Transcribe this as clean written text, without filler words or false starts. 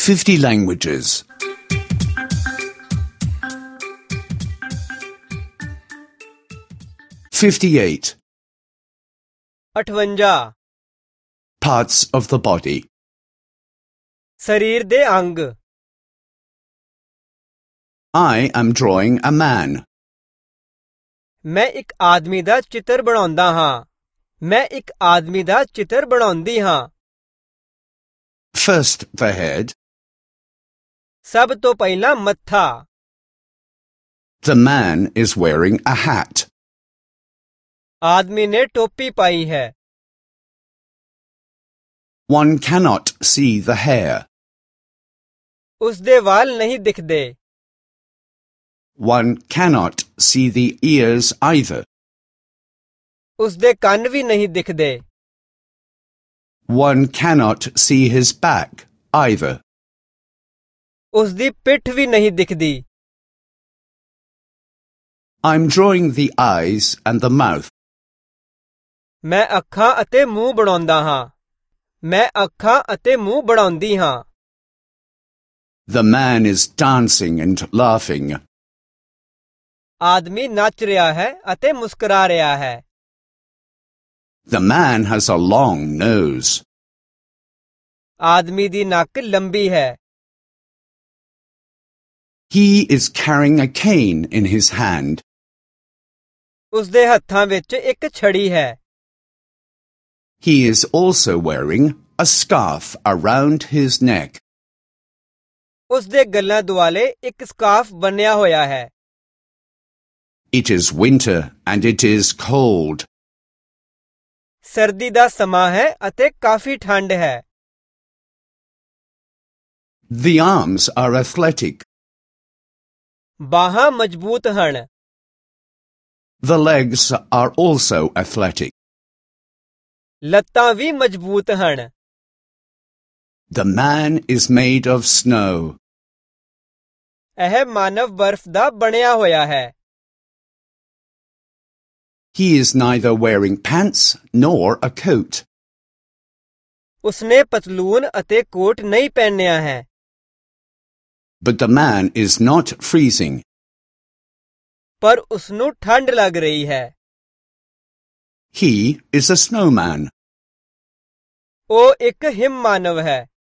50 languages. 58. 58 Parts of the body. ਸਰੀਰ ਦੇ ਅੰਗ I am drawing a man. ਮੈਂ ਇੱਕ ਆਦਮੀ ਦਾ ਚਿੱਤਰ ਬਣਾਉਂਦਾ ਹਾਂ ਮੈਂ ਇੱਕ ਆਦਮੀ ਦਾ ਚਿੱਤਰ ਬਣਾਉਂਦੀ ਹਾਂ First the head. ਸਭ ਤੋਂ ਪਹਿਲਾਂ ਮੱਥਾ The man is wearing a hat. ਆਦਮੀ ਨੇ ਟੋਪੀ ਪਾਈ ਹੈ One cannot see the hair. ਉਸ ਦੇ ਵਾਲ ਨਹੀਂ ਦਿਖਦੇ One cannot see the ears either. ਉਸ ਦੇ ਕੰਨ ਵੀ ਨਹੀਂ ਦਿਖਦੇ One cannot see his back either. ਉਸ ਦੀ ਪਿੱਠ ਵੀ ਨਹੀਂ ਦਿਖਦੀ I'm drawing the eyes and the mouth. ਮੈਂ ਅੱਖਾਂ ਅਤੇ ਮੂੰਹ ਬਣਾਉਂਦਾ ਹਾਂ ਮੈਂ ਅੱਖਾਂ ਅਤੇ ਮੂੰਹ ਬਣਾਉਂਦੀ ਹਾਂ The man is dancing and laughing. ਆਦਮੀ ਨੱਚ ਰਿਹਾ ਹੈ ਅਤੇ ਮੁਸਕਰਾ ਰਿਹਾ ਹੈ The man has a long nose. ਆਦਮੀ ਦੀ ਨੱਕ ਲੰਬੀ ਹੈ He is carrying a cane in his hand. ਉਸ ਦੇ ਹੱਥਾਂ ਵਿੱਚ ਇੱਕ ਛੜੀ ਹੈ He is also wearing a scarf around his neck. ਉਸ ਦੇ ਗੱਲਾਂ ਦੁਆਲੇ ਇੱਕ ਸਕਾਰਫ ਬੰਨ੍ਹਿਆ ਹੋਇਆ ਹੈ It is winter and it is cold. ਸਰਦੀ ਦਾ ਸਮਾਂ ਹੈ ਅਤੇ ਕਾਫੀ ਠੰਡ ਹੈ The arms are athletic. ਬਾਹਾਂ ਮਜ਼ਬੂਤ ਹਨ The legs are also athletic. ਲੱਤਾਂ ਵੀ ਮਜ਼ਬੂਤ ਹਨ The man is made of snow. ਇਹ ਮਾਨਵ ਬਰਫ਼ ਦਾ ਬਣਿਆ ਹੋਇਆ ਹੈ He is neither wearing pants nor a coat. ਉਸਨੇ ਪਤਲੂਨ ਅਤੇ ਕੋਟ ਨਹੀਂ ਪਹਿਨਿਆ ਹੈ But the man is not freezing. ਪਰ ਉਸਨੂੰ ਠੰਡ ਲੱਗ ਰਹੀ ਹੈ He is a snowman. ਉਹ ਇੱਕ ਹਿਮ ਮਾਨਵ ਹੈ